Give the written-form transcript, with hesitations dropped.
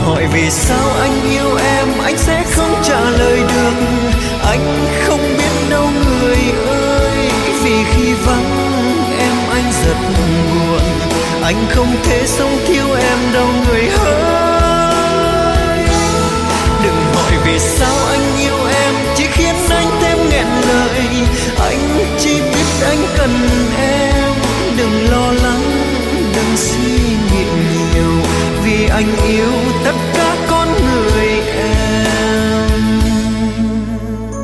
hỏi vì sao anh yêu em, anh sẽ không trả lời được. Anh không biết đâu người ơi, vì khi vắng em anh rất buồn. Anh không thể sống thiếu em đâu người ơi. Đừng hỏi vì sao anh yêu em, chỉ khiến anh thêm nghẹn lời. Anh chỉ biết anh cần em. Đừng lo lắng, đừng suy nghĩ nhiều, vì anh yêu tất